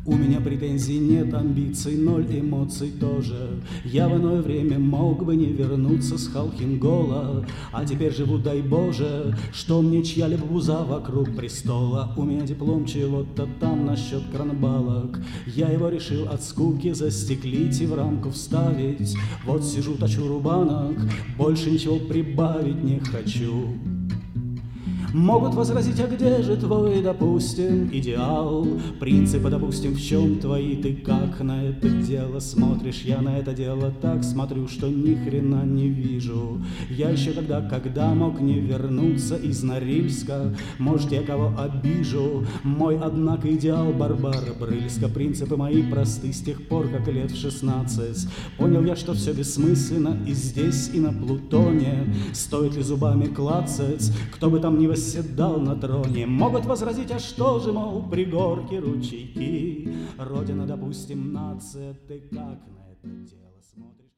У меня претензий нет, амбиций ноль, эмоций тоже. Я в иное время мог бы не вернуться с Халхингола, а теперь живу, дай Боже, что мне чья-либо буза вокруг престола. У меня диплом чего-то там насчет кранбалок. Я его решил от скуки застеклить и в рамку вставить. Вот сижу, точу рубанок, больше ничего прибавить не хочу. Могут возразить, а где же твой, допустим, идеал? Принципы, допустим, в чем твои? Ты как на это дело смотришь? Я на это дело так смотрю, что ни хрена не вижу. Я еще когда мог не вернуться из Норильска. Может, я кого обижу? Мой, однако, идеал Барбара Брыльска. Принципы мои просты с тех пор, как лет в 16. Понял я, что все бессмысленно и здесь, и на Плутоне. Стоит ли зубами клацать, кто бы там ни восседал на троне? Могут возразить, а что же, мол, пригорки, ручейки, Родина, допустим, нация. Ты как на это дело смотришь?